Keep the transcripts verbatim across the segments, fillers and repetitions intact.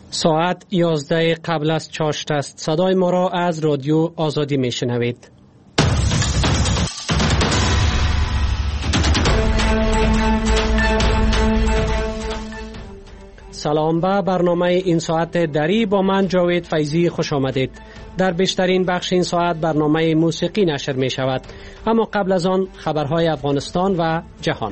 ساعت یازده قبل از چاشت است. صدای ما را از رادیو آزادی می شنوید. سلام به برنامه این ساعت دری با من جاوید فیضی خوش آمدید. در بیشترین بخش این ساعت برنامه موسیقی نشر می شود، اما قبل از آن خبرهای افغانستان و جهان.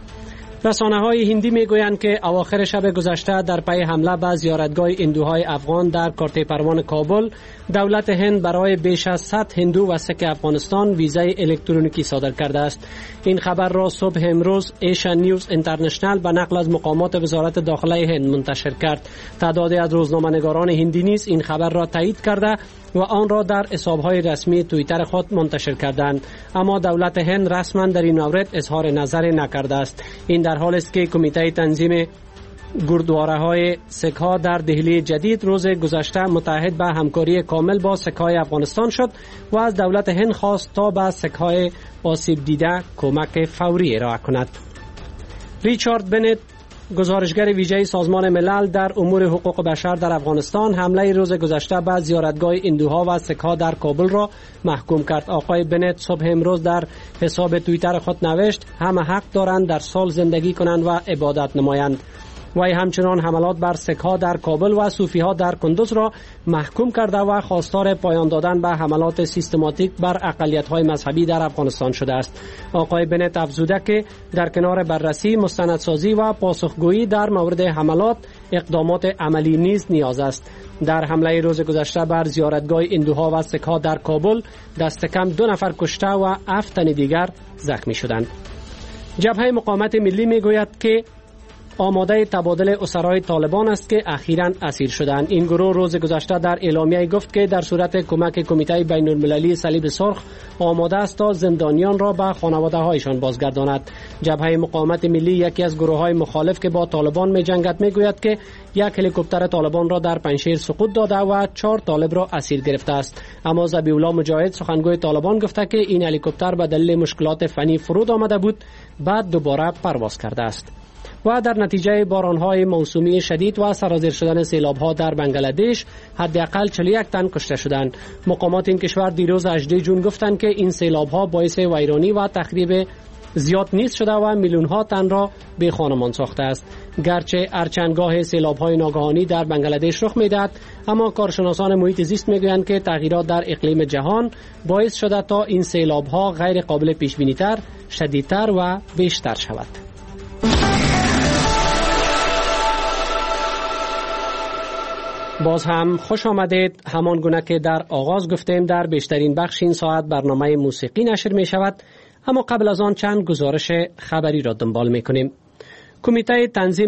رسانه‌های هندی می‌گویند که اواخر شب گذشته در پی حمله به زیارتگاه هندوهای افغان در کارته پروان کابل، دولت هند برای بیش از صد هندو و سیک افغانستان ویزای الکترونیکی صادر کرده است. این خبر را صبح امروز ایشن نیوز اینترنشنال به نقل از مقامات وزارت داخله هند منتشر کرد. تعدادی از روزنامه‌نگاران هندی نیز این خبر را تایید کرده و آن را در حساب‌های رسمی توییتر خود منتشر کردند، اما دولت هند رسما در این مورد اظهار نظر نکرده است. این در حالی است که کمیته تنظیم گردواره‌های سیک‌ها در دهلی جدید روز گذشته متحد به همکاری کامل با سیک‌های افغانستان شد و از دولت هند خواست تا به سیک‌های آسیب دیده کمک فوری ارائه کند. ریچارد بنت، گزارشگر ویژه سازمان ملل در امور حقوق بشر در افغانستان، حمله روز گذشته به زیارتگاه هندوها و سیک‌ها در کابل را محکوم کرد. آقای بنت صبح امروز در حساب توییتر خود نوشت: همه حق دارند در صلح زندگی کنند و عبادت نمایند. وی همچنان حملات بر سیک‌ها در کابل و صوفی‌ها در کندوز را محکوم کرده و خواستار پایان دادن به حملات سیستماتیک بر اقلیت‌های مذهبی در افغانستان شده است. آقای بنت افزوده که در کنار بررسی، مستندسازی و پاسخگویی در مورد حملات، اقدامات عملی نیز نیاز است. در حمله روز گذشته بر زیارتگاه هندوها و سیک‌ها در کابل دست کم دو نفر کشته و هفت تن دیگر زخمی شدند. جبهه مقاومت ملی میگوید که آماده تبادل اسرای طالبان است که اخیراً اسیر شدند. این گروه روز گذشته در اعلامیه گفت که در صورت کمک کمیته بین المللی صلیب سرخ آماده است تا زندانیان را به خانواده‌هایشان بازگرداند. جبهه مقاومت ملی، یکی از گروه‌های مخالف که با طالبان می‌جنگد، میگوید که یک هلیکوپتر طالبان را در پنجشیر سقوط داده و چهار طالب را اسیر گرفته است. اما ذبیح الله مجاهد، سخنگوی طالبان، گفته که این هلیکوپتر به دلیل مشکلات فنی فرود آمده بود، بعد دوباره پرواز کرده است. و در نتیجه باران‌های موسومی شدید و سرازیر شدن سیلاب‌ها در بنگلادش حداقل چهل و یک تن کشته شدند. مقامات این کشور دیروز هجدهم ژوئن گفتند که این سیلاب‌ها باعث ویرانی و تخریب زیاد نیز شده و میلیون‌ها تن را بی خانمان ساخته است. گرچه ارچنگاه سیلاب‌های ناگهانی در بنگلادش رخ می‌دهد، اما کارشناسان محیط زیست می‌گویند که تغییرات در اقلیم جهان باعث شده تا این سیلاب‌ها غیر قابل پیش‌بینی‌تر، شدیدتر و بیشتر شود. باز هم خوش آمدید. همان گونه که در آغاز گفتیم، در بیشترین بخش این ساعت برنامه موسیقی نشر می شود، اما قبل از آن چند گزارش خبری را دنبال می کنیم. کمیته تنظیم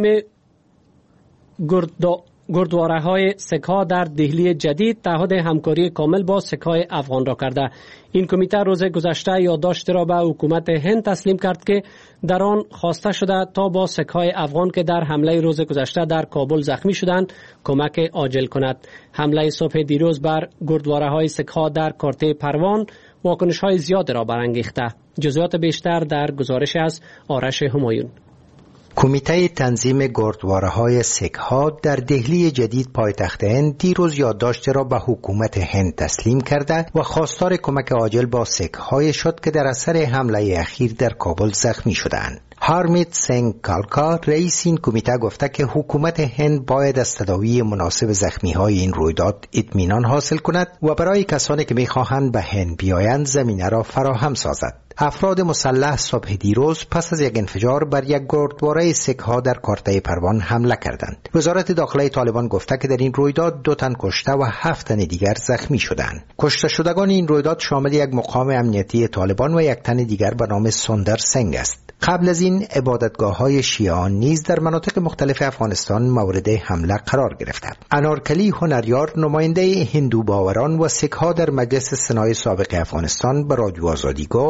گردواره‌های سیک‌ها در دهلی جدید تعهد همکاری کامل با سیک‌های افغان را کرده. این کمیته روز گذشته یادداشت را به حکومت هند تسلیم کرد که در آن خواسته شده تا با سیک‌های افغان که در حمله روز گذشته در کابل زخمی شدند کمک عاجل کند. حمله صبح دیروز بر گردواره‌های سیک‌ها در کارته پروان واکنش‌های زیاد را برانگیخته. جزئیات بیشتر در گزارش از آرش همایون. کمیته تنظیم گردواره‌های سیک‌ها در دهلی جدید پایتخت هند دیروز یادداشت را به حکومت هند تسلیم کرده و خواستار کمک عاجل با سیک‌های شد که در اثر حمله اخیر در کابل زخمی شدند. هارمیت سنگ کالکا، رئیس این کمیته، گفته که حکومت هند باید از تداوی مناسب زخمی‌های این رویداد اطمینان حاصل کند و برای کسانی که می‌خواهند به هند بیایند زمینه را فراهم سازد. افراد مسلح صبح دیروز پس از یک انفجار بر یک گردواره سیک‌ها در کارته پروان حمله کردند. وزارت داخله طالبان گفته که در این رویداد دو تن کشته و هفت تن دیگر زخمی شدند. کشته شدگان این رویداد شامل یک مقام امنیتی طالبان و یک تن دیگر به نام سوندر سنگ است. قبل از این عبادتگاه‌های شیعیان نیز در مناطق مختلف افغانستان مورد حمله قرار گرفتند. انارکلی هنریار، نماینده هندو باوران و سیک‌ها در مجلس سنای سابق افغانستان، به رادیو آزادی گفت: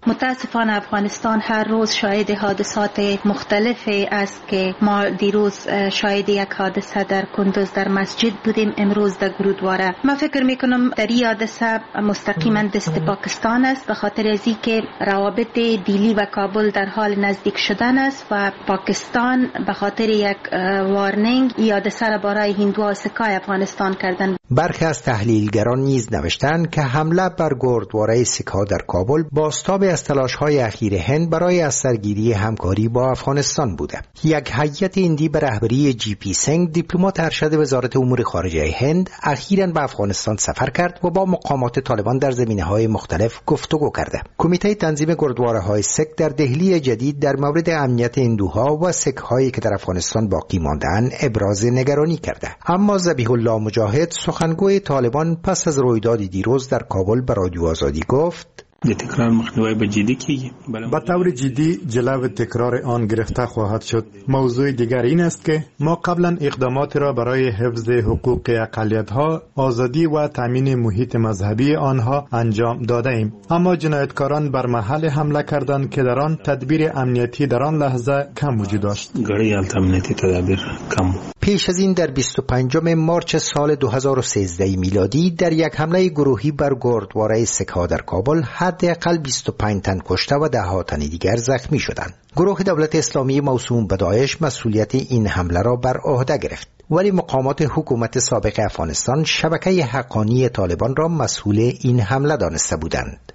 متاسفانه افغانستان هر روز شاهد حادثات مختلفی است که ما دیروز شاهد یک حادثه در کندوز در مسجد بودیم، امروز در گرودواره. من فکر میکنم در این حادثه مستقیما دست پاکستان است، به خاطر از اینکه روابط دیلی و کابل در حال نزدیک شدن است و پاکستان به خاطر یک وارنینگ این حادثه را برای هندوها سکای افغانستان کردن. برخی از تحلیلگران نیز نوشتند که حمله بر گردواره سک‌ها در کابل بازتاب از تلاش‌های اخیر هند برای از سرگیری همکاری با افغانستان بوده. یک هیئت هندی به رهبری جی پی سنگ، دیپلمات ارشد وزارت امور خارجه هند، اخیراً به افغانستان سفر کرد و با مقامات طالبان در زمینه‌های مختلف گفتگو کرده. کمیته تنظیم گردواره‌های سک در دهلی جدید در مورد امنیت هندوها و سک‌هایی که در افغانستان باقی مانده‌اند ابراز نگرانی کرده. اما ذبیح الله مجاهد، سخنگوی طالبان، پس از رویداد دیروز در کابل به رادیو آزادی گفت: تکرار مخنیوی به جدی کیږي. به طور جدی جلو تکرار آن گرفته خواهد شد. موضوع دیگر این است که ما قبلا اقدامات را برای حفظ حقوق اقلیت‌ها، آزادی و تامین محیط مذهبی آنها انجام داده ایم. اما جنایتکاران بر محل حمله کردند که در آن تدبیر امنیتی در آن لحظه کم وجود داشت. گری امنیتی تدبیر کم. پیش از این در بیست و پنجم مارچ سال دو هزار و سیزده میلادی در یک حمله گروهی بر گردواره سک‌ها در کابل حداقل بیست و پنج تن کشته و ده ها تن دیگر زخمی شدند. گروه دولت اسلامی موسوم به داعش مسئولیت این حمله را بر عهده گرفت، ولی مقامات حکومت سابق افغانستان شبکه حقانی طالبان را مسئول این حمله دانسته بودند.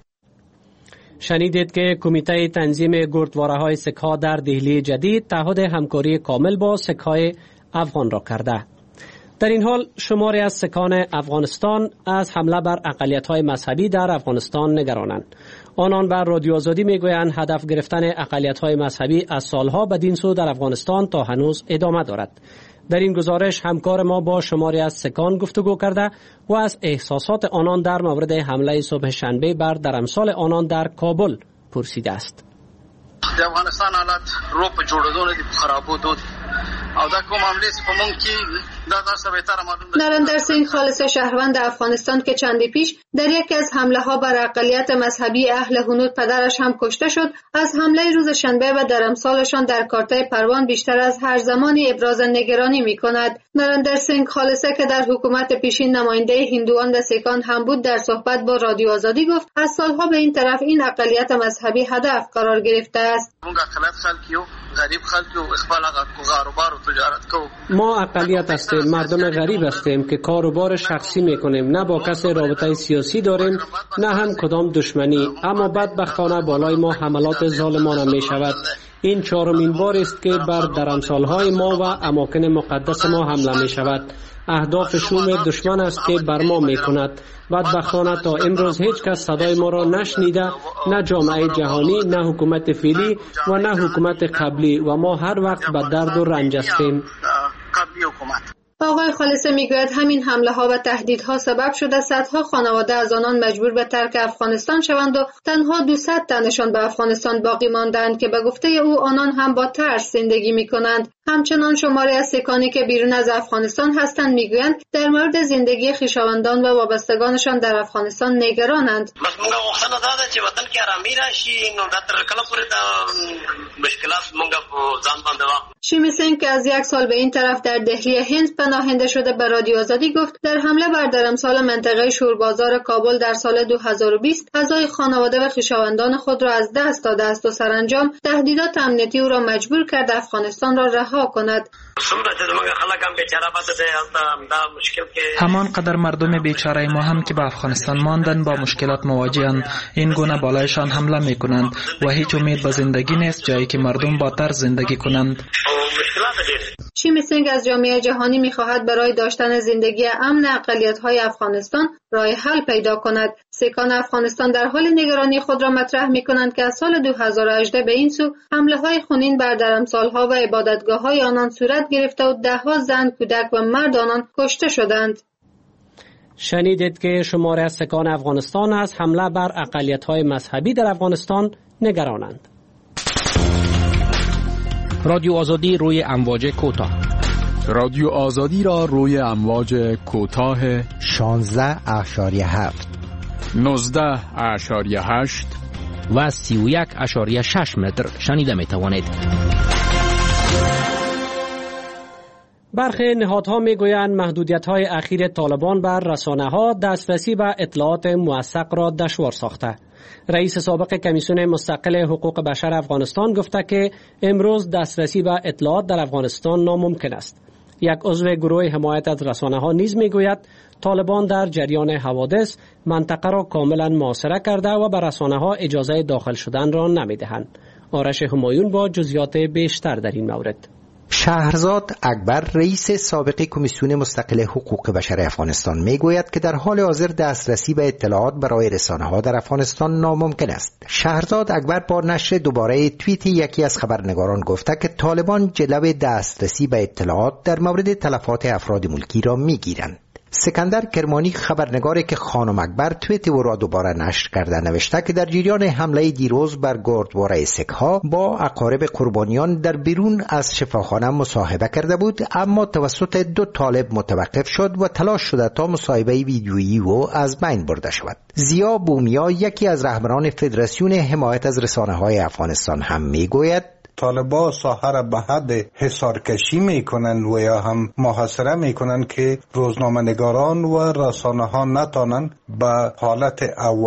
شنیدید که کمیته تنظیم گردواره‌های سک‌ها در دهلی جدید تعهد همکاری کامل با سک‌های افغان را کرده. در این حال شماری از سکان افغانستان از حمله بر اقلیت‌های مذهبی در افغانستان نگرانند. آنان بر رادیو آزادی میگویند هدف گرفتن اقلیت‌های مذهبی از سالها بدین سو در افغانستان تا هنوز ادامه دارد. در این گزارش همکار ما با شماری از سکان گفتگو کرده و از احساسات آنان در مورد حمله صبح شنبه بر درمسال آنان در کابل پرسیده است. د افغانستان حالات رو په جوړېدو نه دي، په خرابېدو دي او دا کوم حملې چې په موږ کې دا تاسو به تر معلوم ده. نریندر سینگ خالص شهروند افغانستان که چندی پیش در یکی از حمله ها بر اقلیت مذهبی اهل هنود پدرش هم کشته شد، از حمله روز شنبه و درمسالشان در کارتای پروان بیشتر از هر زمانی ابراز نگرانی می کند. نریندر سینگ خالصه که در حکومت پیشین نماینده هندوان و سکان هم بود، در صحبت با رادیو آزادی گفت از سالها به این طرف این اقلیت مذهبی هدف قرار گرفته است. ما اقلیت هستیم، مردم غریب هستیم که کار و بار شخصی میکنیم، نه با کسی رابطه سیاسی داریم نه هم کدام دشمنی، اما بدبختانه بالای ما حملات ظالمانه می شود. این چهارمین بار است که بر درمسالهای ما و اماکن مقدس ما حمله می شود. اهداف شوم دشمن است که بر ما می کند. بدبختانه تا امروز هیچ کس صدای ما را نشنیده، نه جامعه جهانی، نه حکومت فعلی و نه حکومت قبلی، و ما هر وقت به درد و رنج هستیم. آقای خالصه میگوید همین حمله ها و تهدیدها سبب شده صدها خانواده از آنان مجبور به ترک افغانستان شوند و تنها دویست تنشان به افغانستان باقی ماندند که به گفته او آنان هم با ترس زندگی می کنند. همچنان شماری از سکانی که بیرون از افغانستان هستند میگویند در مورد زندگی خویشاوندان و وابستگانشان در افغانستان نگرانند. شیمی سینگ که از یک سال به این طرف در دهلی هند پناهنده شده به رادیو آزادی گفت در حمله بر درمسال منطقه شوربازار کابل در سال دو هزار و بیست اعضای خانواده و خویشاوندان خود را از دست داده است و سرانجام تهدیدات امنیتی او را مجبور کرد افغانستان را رها کند. همان قدر مردم بیچاره ما هم که به افغانستان ماندن با مشکلات مواجهند، این گونه بالایشان حمله می کنند و هیچ امید به زندگی نیست جایی که مردم با ترس زندگی کنند. شیمی سینگ از جامعه جهانی می خواهد برای داشتن زندگی امن اقلیت‌های افغانستان راه حل پیدا کند. سکان افغانستان در حال نگرانی خود را مطرح می کنند که از سال دو هزار و هجده به این سو حمله های خونین بر درمسالها و عبادتگاه های آنان صورت گرفته و ده ها زن، کودک و مرد آنان کشته شدند. شنیدید که شماری از سکان افغانستان از حمله بر اقلیت‌های مذهبی در افغانستان نگرانند. رادیو آزادی روی امواج کوتاه. رادیو آزادی را روی امواج کوتاه شانزده اشاری هفت، نوزده اشاری هشت و سی و یک اشاریه شش متر شنیده می توانید. برخی نهادها میگویند محدودیت‌های اخیر طالبان بر رسانه‌ها دسترسی به اطلاعات موثق را دشوار ساخته. رئیس سابق کمیسیون مستقل حقوق بشر افغانستان گفته که امروز دسترسی به اطلاعات در افغانستان ناممکن است. یک عضو گروه حمایت از رسانه‌ها نیز میگوید طالبان در جریان حوادث منطقه را کاملا محاصره کرده و به رسانه‌ها اجازه داخل شدن را نمی‌دهند. آرش همایون با جزئیات بیشتر در این مورد. شهرزاد اکبر رئیس سابق کمیسیون مستقل حقوق بشر افغانستان میگوید که در حال حاضر دسترسی به اطلاعات برای رسانه‌ها در افغانستان ناممکن است. شهرزاد اکبر با نشر دوباره توییت یکی از خبرنگاران گفته که طالبان جلوه دسترسی به اطلاعات در مورد تلفات افراد ملکی را میگیرند. سکندر کرمانی خبرنگاری که خانم اکبر توییت او را دوباره نشر کرده نوشته که در جریان حمله دیروز بر گردواره سک‌ها با اقارب قربانیان در بیرون از شفاخانه مصاحبه کرده بود، اما توسط دو طالب متوقف شد و تلاش شده تا مصاحبه ویدیویی او از بین برده شود. زیا بومیا یکی از رهبران فدراسیون حمایت از رسانه‌های افغانستان هم میگوید طالبا ساحه را به حد حصارکشی میکنن و یا هم محاصره میکنن که روزنامه نگاران و رسانه ها نتانن به حالت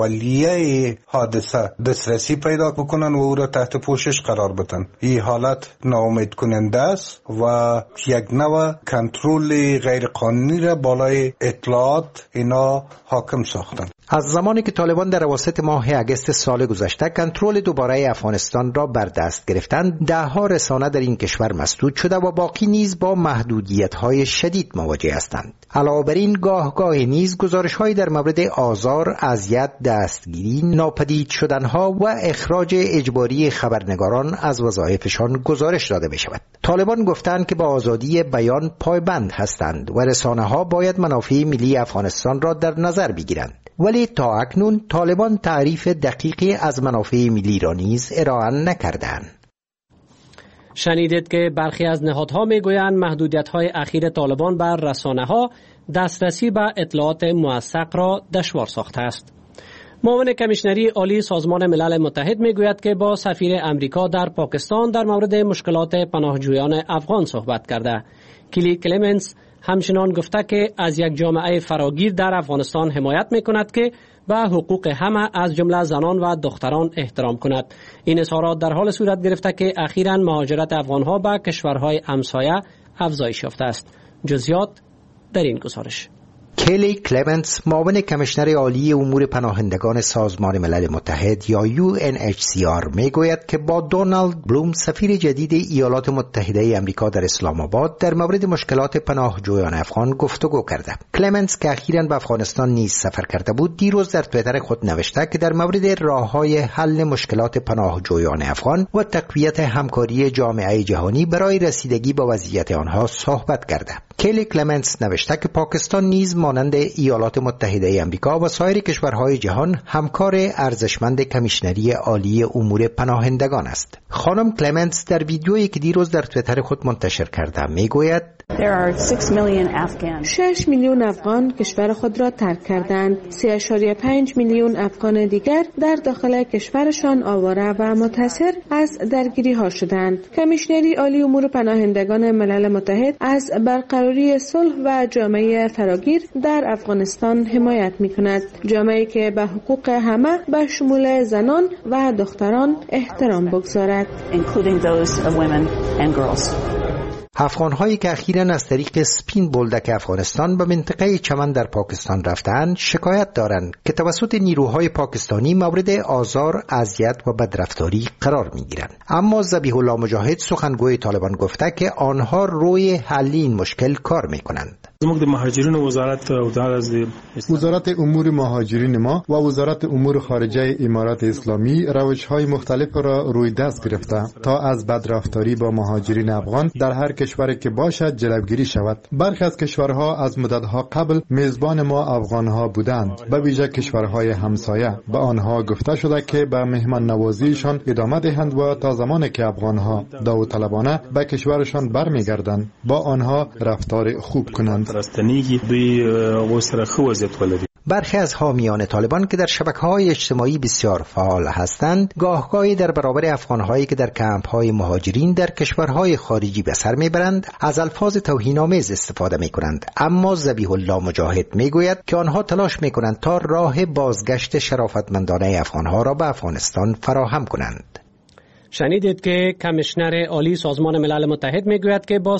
اولیه حادثه دسترسی پیدا بکنن و او را تحت پوشش قرار بدن. این حالت ناامید کننده است و یک نوع کنترل غیر قانونی را بالای اطلاعات اینا حاکم ساختن. از زمانی که طالبان در اواسط ماه اگست سال گذشته کنترل دوباره افغانستان را بر دست گرفتند، ده ها رسانه در این کشور مسدود شده و باقی نیز با محدودیت‌های شدید مواجه هستند. علاوه بر این گاه گاه نیز گزارش‌هایی در مورد آزار، اذیت، دستگیری، ناپدید شدن‌ها و اخراج اجباری خبرنگاران از وظایفشان گزارش داده می‌شود. طالبان گفتند که با آزادی بیان پایبند هستند و رسانه‌ها باید منافع ملی افغانستان را در نظر بگیرند. ولی تا اکنون طالبان تعریف دقیقی از منافع ملی را نیز ارائه نکردند. شنیدید که برخی از نهادها میگویند محدودیت‌های اخیر طالبان بر رسانه‌ها دسترسی به اطلاعات موثق را دشوار ساخته است. معاون کمیشنری عالی سازمان ملل متحد میگوید که با سفیر امریکا در پاکستان در مورد مشکلات پناهجویان افغان صحبت کرده. کلی کلمنس همچنان گفته که از یک جامعه فراگیر در افغانستان حمایت میکند که به حقوق همه از جمله زنان و دختران احترام کند. این اظهارات در حال صورت گرفته که اخیراً مهاجرت افغانها به کشورهای همسایه افزایش یافته است. جزئیات در این گزارش. کلی کلمنس معاون کمیشنر عالی امور پناهندگان سازمان ملل متحد یا یو ان اچ سی آر میگوید که با دونالد بلوم سفیر جدید ایالات متحده آمریکا در اسلام آباد در مورد مشکلات پناهجویان افغان گفتگو کرده. کلمنس که اخیراً به افغانستان نیز سفر کرده بود، دیروز در توییتر خود نوشته که در مورد راه‌های حل مشکلات پناهجویان افغان و تقویت همکاری جامعه جهانی برای رسیدگی به وضعیت آنها صحبت کرده. کلی کلمنس نوشته که پاکستان نیز مانند ایالات متحده آمریکا و سایر کشورهای جهان همکار ارزشمند کمیشنری عالی امور پناهندگان است. خانم کلمنس در ویدیویی که دیروز در توییتر خود منتشر کرده میگوید شش میلیون افغان کشور خود را ترک کردند. سه ممیز پنج میلیون افغان دیگر در داخل کشورشان آواره و متاثر از درگیری ها شدند. کمیشنری عالی امور پناهندگان ملل متحد از برقراری صلح و جامعه فراگیر در افغانستان حمایت می کند. جامعه‌ای که به حقوق همه به شمول زنان و دختران احترام بگذارد. افغان‌هایی که اخیراً از طریق سپین بولدک افغانستان به منطقه چمن در پاکستان رفتند شکایت دارند که توسط نیروهای پاکستانی مورد آزار، اذیت و بدرفتاری قرار می‌گیرند. اما ذبیح الله مجاهد سخنگوی طالبان گفته که آنها روی حل این مشکل کار می‌کنند. مهاجرین وزارت وزارت امور مهاجرین ما و وزارت امور خارجه امارات اسلامی روش‌های مختلف را روی دست گرفته تا از بدرفتاری با مهاجرین افغان در هر کشوری که باشد جلوگیری شود. برخی از کشورها از مدت‌ها قبل میزبان ما افغان‌ها بودند، به ویژه کشورهای همسایه. به آنها گفته شده که به مهمان نوازیشان ادامه دهند و تا زمانی که افغان‌ها داوطلبانه به کشورشان برمیگردند با آنها رفتار خوب کنند. برخی از حامیان طالبان که در شبکه‌های اجتماعی بسیار فعال هستند، گاهگاهی در برابر افغان‌هایی که در کمپ‌های مهاجرین در کشورهای خارجی به سر میبرند از الفاظ توهین‌آمیز استفاده می‌کنند. اما ذبیح الله مجاهد میگوید که آنها تلاش می‌کنند تا راه بازگشت شرافتمندانه افغان‌ها را به افغانستان فراهم کنند. شنیدید که کمیشنر عالی سازمان ملل متحد میگوید که با